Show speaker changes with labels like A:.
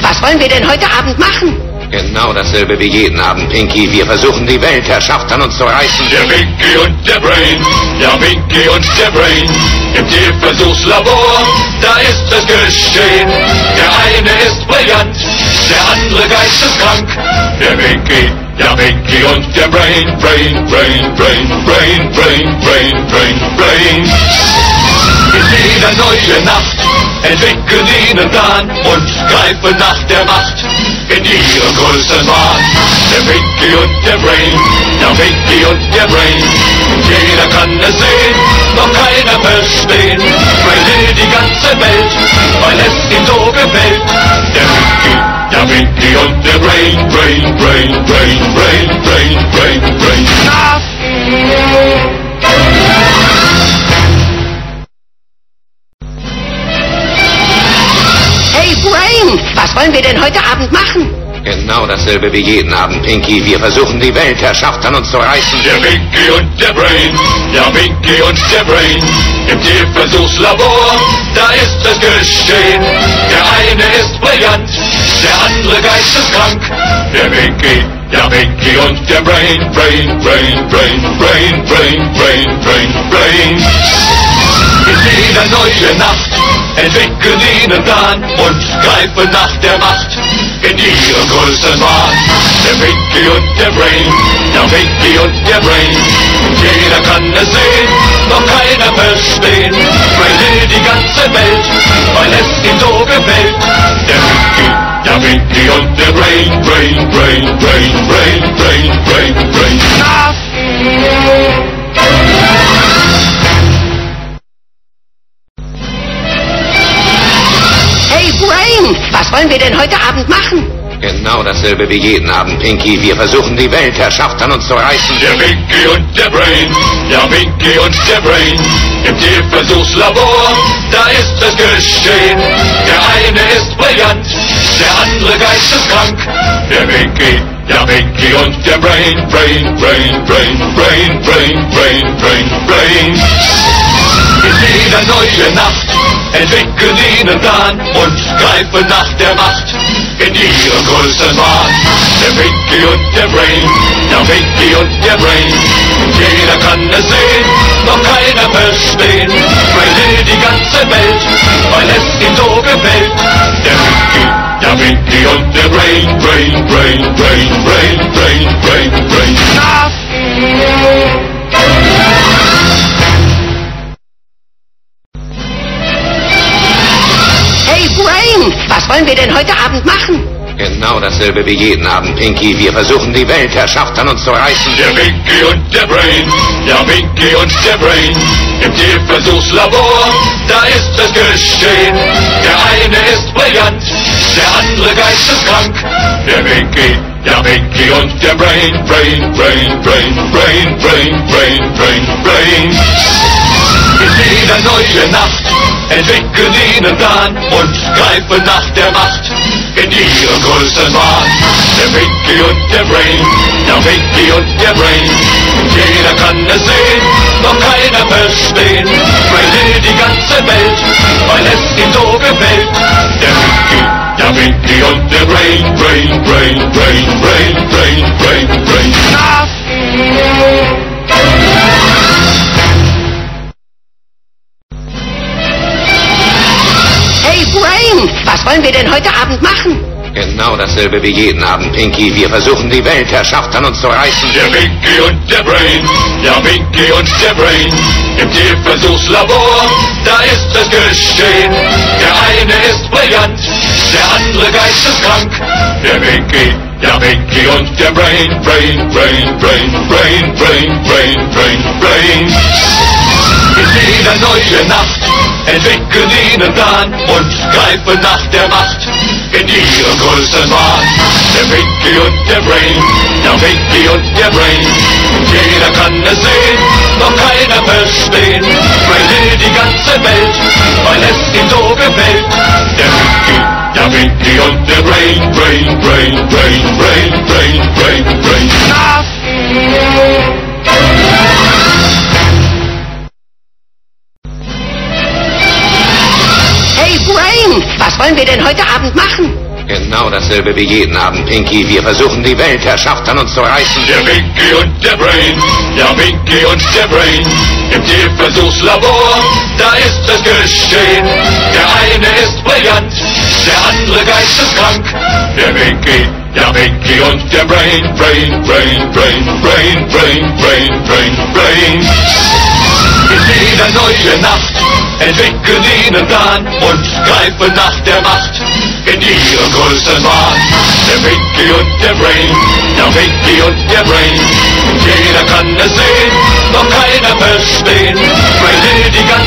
A: was wollen wir denn heute Abend machen?
B: Genau dasselbe wie jeden Abend, Pinky. Wir versuchen die Weltherrschaft an uns zu reißen.
C: Der Pinky und der Brain, ja Pinky und der Brain. Im Tierversuchslabor, da ist es geschehen. Der eine ist brillant, der andere geisteskrank. Der Pinky, ja Pinky und der Brain, Brain, Brain, Brain, Brain, Brain, Brain, Brain, Brain. In jeder neue Nacht entwickeln sie einen Plan und greifen nach der Macht in ihrem größten Wahn. Der Pinky und der Brain, der Pinky und der Brain. Jeder kann es sehen, doch keiner verstehen. Brain will die ganze Welt, weil es ihm so gefällt. Der Pinky, der Pinky und der Brain, Brain, Brain, Brain, Brain, Brain, Brain, Brain.
A: Hey Brain, was wollen wir denn heute Abend machen?
B: Genau dasselbe wie jeden Abend, Pinky. Wir versuchen die Weltherrschaft an uns zu reißen.
C: Der Pinky und der Brain, ja Pinky und der Brain. Im Tierversuchslabor, da ist es geschehen. Der eine ist brillant, der andere geisteskrank. Der Pinky, ja Pinky und der Brain, Brain, Brain, Brain, Brain, Brain, Brain, Brain, Brain. In jeder neue Nacht entwickeln sie einen Plan und greifen nach der Macht in ihrem größten Wahn. Der Pinky und der Brain, der Pinky und der Brain. Jeder kann es sehen, doch keiner verstehen. Brain will die ganze Welt, weil es ihm so gefällt. Der Pinky, der Pinky und der Brain, Brain, Brain, Brain, Brain, Brain, Brain, Brain.
A: Hey Brain, was wollen wir denn heute Abend machen?
B: Genau dasselbe wie jeden Abend, Pinky. Wir versuchen die Weltherrschaft an uns zu reißen.
C: Der Pinky und der Brain, ja Pinky und der Brain. Im Tierversuchslabor, da ist es geschehen. Der eine ist brillant, der andere geisteskrank. Der Pinky, ja Pinky und der Brain, Brain, Brain, Brain, Brain, Brain, Brain, Brain, Brain. In jeder neue Nacht entwickeln sie einen Plan und greifen nach der Macht in ihrem größten Wahn. Der Pinky und der Brain, der Pinky und der Brain. Jeder kann es sehen, doch keiner verstehen. Brain will die ganze Welt, weil es ihm so gefällt. Der Pinky, der Pinky und der Brain, Brain, Brain, Brain, Brain, Brain, Brain, Brain.
A: Hey Brain, was wollen wir denn heute Abend machen?
B: Genau dasselbe wie jeden Abend, Pinky. Wir versuchen die Weltherrschaft an uns zu reißen.
C: Der Pinky und der Brain, ja Pinky und der Brain. Im Tierversuchslabor, da ist es geschehen. Der eine ist brillant, der andere geisteskrank. Der Pinky, ja Pinky und der Brain, Brain, Brain, Brain, Brain, Brain, Brain, Brain, Brain. In jeder neue Nacht entwickeln sie einen Plan und greifen nach der Macht in ihrem größten Wahn. Der Pinky und der Brain, der Pinky und der Brain. Jeder kann es sehen, doch keiner verstehen. Brain will die ganze Welt, weil es ihm so gefällt. Der Pinky, der Pinky und der Brain, Brain, Brain, Brain, Brain, Brain, Brain, Brain.
A: Hey Brain, was wollen wir denn heute Abend machen?
B: Genau dasselbe wie jeden Abend, Pinky. Wir versuchen die Weltherrschaft an uns zu reißen.
C: Der Pinky und der Brain, ja Pinky und der Brain. Im Tierversuchslabor, da ist es geschehen. Der eine ist brillant, der andere geisteskrank. Der Pinky, ja Pinky und der Brain, Brain, Brain, Brain, Brain, Brain, Brain, Brain, Brain. In jeder neue Nacht entwickeln sie einen Plan und greifen nach der Macht in ihrem größten Wahn. Der Pinky und der Brain, der Pinky und der Brain. Jeder kann es sehen, doch keiner verstehen. Brain will die ganze Welt, weil es ihm so gefällt. Der Pinky, der Pinky und der Brain, Brain, Brain, Brain, Brain, Brain, Brain, Brain.
A: Hey Brain, was wollen wir denn heute Abend machen?
B: Genau dasselbe wie jeden Abend, Pinky. Wir versuchen die Weltherrschaft an uns zu reißen.
C: Der Pinky und der Brain, ja Pinky und der Brain. Im Tierversuchslabor, da ist es geschehen. Der eine ist brillant, der andere geisteskrank. Der Pinky, ja Pinky und der Brain, Brain, Brain, Brain, Brain, Brain, Brain, Brain, Brain. In jeder neue Nacht entwickeln sie einen Plan und greifen nach der Macht in ihrem größten Wahn. Der Pinky und der Brain, der Pinky und der Brain. Jeder kann es sehen, doch keiner verstehen. Brain will die